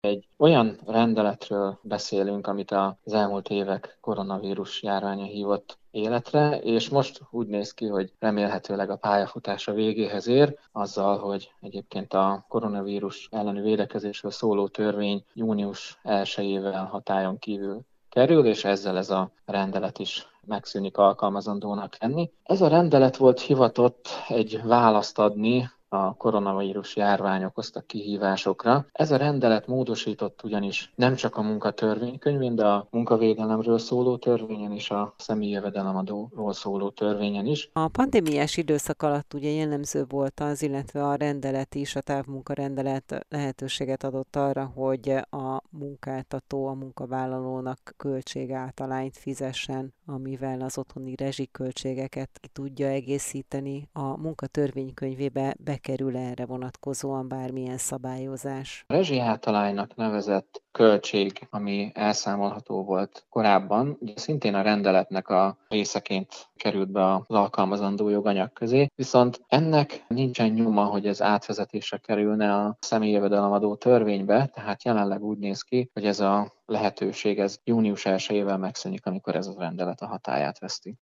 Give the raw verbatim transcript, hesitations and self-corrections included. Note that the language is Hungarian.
Egy olyan rendeletről beszélünk, amit az elmúlt évek koronavírus járványa hívott életre, és most úgy néz ki, hogy remélhetőleg a pályafutása végéhez ér, azzal, hogy egyébként a koronavírus elleni védekezésről szóló törvény június elsejével hatályon kívül kerül, és ezzel ez a rendelet is megszűnik alkalmazandónak lenni. Ez a rendelet volt hivatott egy választ adni a koronavírus járvány okozta kihívásokra. Ez a rendelet módosított ugyanis nem csak a munkatörvénykönyvén, de a munkavédelemről szóló törvényen és a személyi jövedelemadóról szóló törvényen is. A pandémiás időszak alatt ugye jellemző volt az, illetve a rendelet is, a távmunkarendelet lehetőséget adott arra, hogy a munkáltató a munkavállalónak költségáltalányt fizessen, amivel az otthoni rezsiköltségeket ki tudja egészíteni. A munkatörvénykönyvébe bekerül erre vonatkozóan bármilyen szabályozás. A rezsiáltalánynak nevezett költség, ami elszámolható volt korábban, ugye szintén a rendeletnek a részeként került be az alkalmazandó joganyag közé, viszont ennek nincsen nyoma, hogy ez átvezetésre kerülne a személyi jövedelemadó törvénybe, tehát jelenleg úgy néz ki, hogy ez a lehetőség ez június elsejével megszűnik, amikor ez a rendelet a hatályát veszti.